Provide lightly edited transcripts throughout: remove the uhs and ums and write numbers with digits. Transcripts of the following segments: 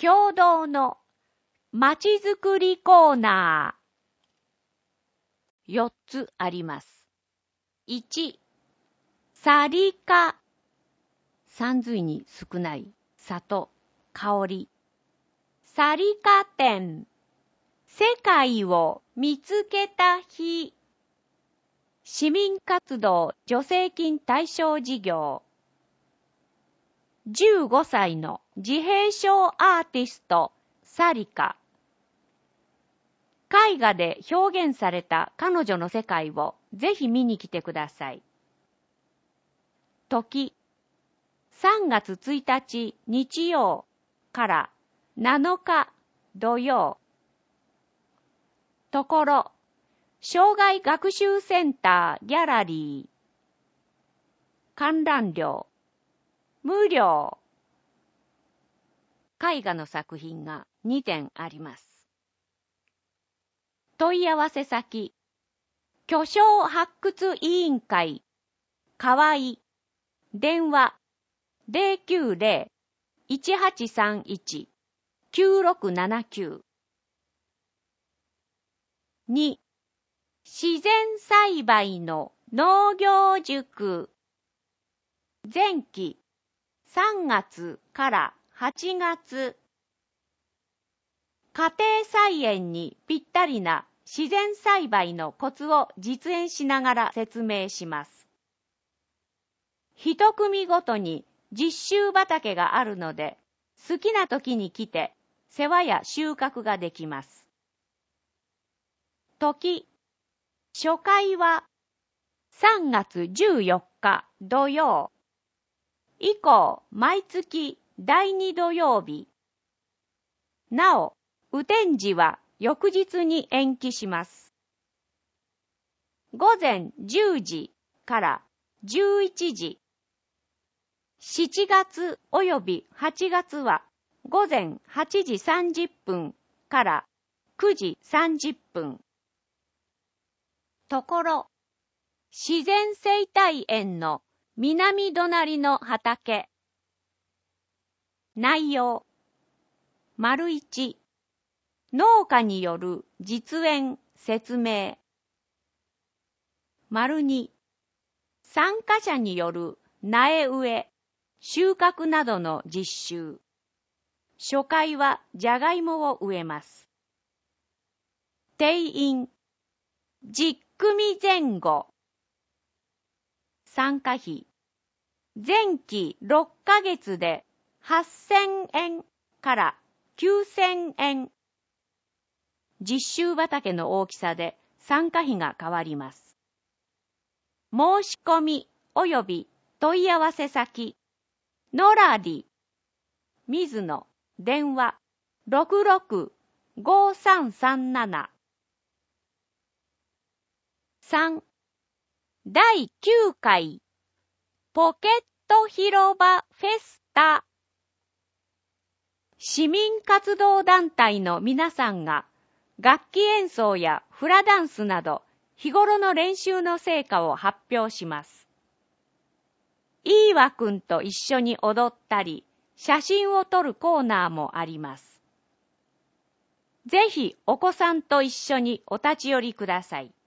共同のまちづくりコーナー。4つあります。1、サリカ。山水に少ない里、香り。サリカ展。世界を見つけた日。市民活動助成金対象事業。15歳の自閉症アーティスト、サリカ。絵画で表現された彼女の世界をぜひ見に来てください。時、3月1日日曜から7日土曜。ところ、障害学習センターギャラリー。観覧料、無料。絵画の作品が2点あります。問い合わせ先、巨匠発掘委員会、河合、電話、090-1831-9679。2、自然栽培の農業塾。前期3月から8月。家庭菜園にぴったりな自然栽培のコツを実演しながら説明します。一組ごとに実習畑があるので、好きな時に来て世話や収穫ができます。時、初回は3月14日土曜。以降、毎月第2土曜日。なお、雨天時は翌日に延期します。午前10時から11時。7月および8月は午前8時30分から9時30分。ところ、自然生態園の南隣の畑。内容。1、農家による実演説明。2、参加者による苗植え、収穫などの実習。初回はじゃがいもを植えます。定員10組前後。参加費前期6ヶ月で8000円から9000円。実習畑の大きさで参加費が変わります。申し込み及び問い合わせ先、のらり、水野、電話665337。3、第9回ポケット広場フェスタ。市民活動団体の皆さんが楽器演奏やフラダンスなど日頃の練習の成果を発表します。いいわくんと一緒に踊ったり、写真を撮るコーナーもあります。ぜひお子さんと一緒にお立ち寄りください。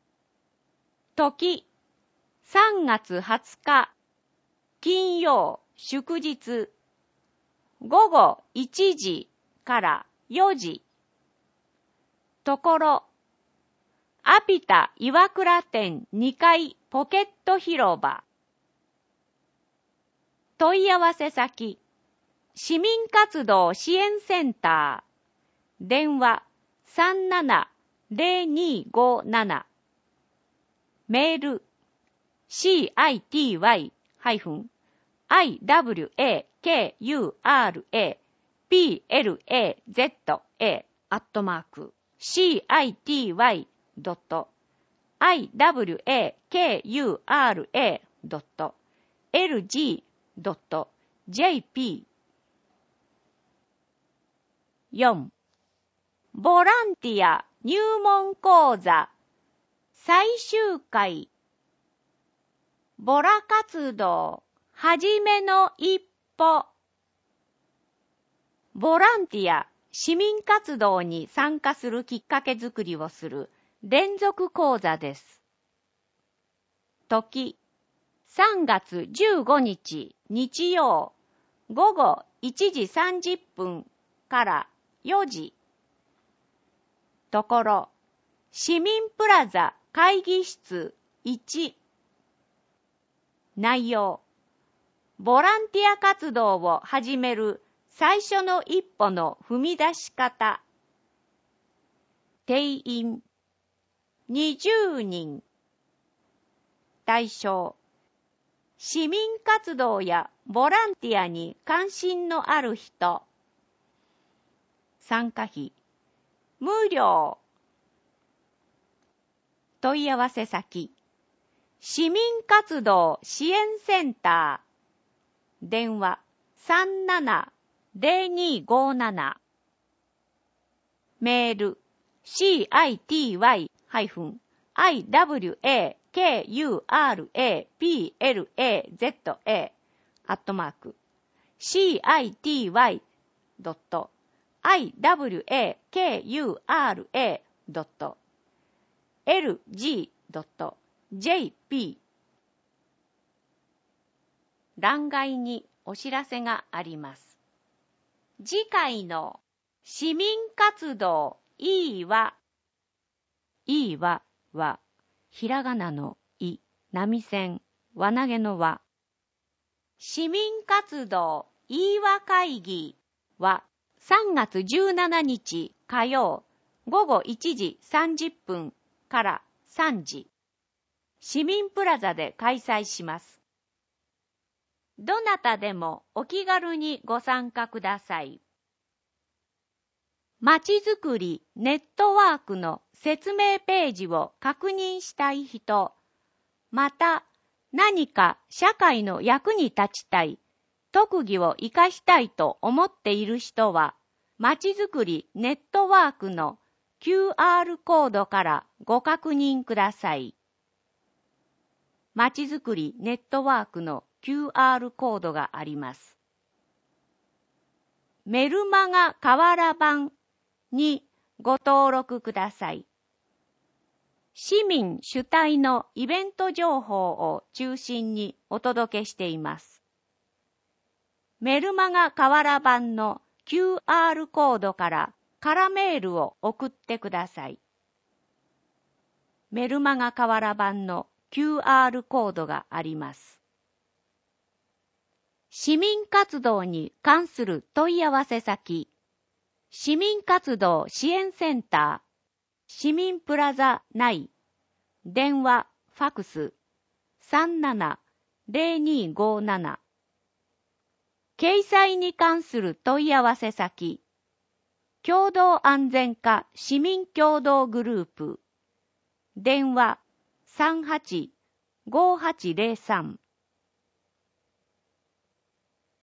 時、3月20日、金曜、祝日、午後1時から4時。ところ、アピタ岩倉店2階ポケット広場。問い合わせ先、市民活動支援センター。電話370257。メール city-plaza.plaza.lg.jp。 4. ボランティア入門講座最終回。ボラ活動はじめの一歩。 ボランティア、市民活動に参加するきっかけづくりをする連続講座です。時、3月15日日曜午後1時30分から4時。ところ、市民プラザ会議室1。内容、ボランティア活動を始める最初の一歩の踏み出し方。定員20人。対象、市民活動やボランティアに関心のある人。参加費、無料。問い合わせ先、市民活動支援センター。電話37-0257。メール city-plaza@city-iwaca.lg.jp。 欄外にお知らせがあります。次回の市民活動いいわ。いいわは、ひらがなのい、波線、輪投げの輪。市民活動いいわ会議は、3月17日火曜午後1時30分から3時。市民プラザで開催します。どなたでもお気軽にご参加ください。まちづくりネットワークの説明ページを確認したい人、また何か社会の役に立ちたい、特技を活かしたいと思っている人は、まちづくりネットワークの QR コードからご確認ください。まちづくりネットワークの QR コードがあります。メルマガ河原版にご登録ください。市民主体のイベント情報を中心にお届けしています。メルマガ河原版の QR コードから空メールを送ってください。メルマガ河原版の QR コードがあります。市民活動に関する問い合わせ先、市民活動支援センター、市民プラザ内、電話、ファクス、37-0257。掲載に関する問い合わせ先、共同安全課市民協同グループ、電話、38-5803。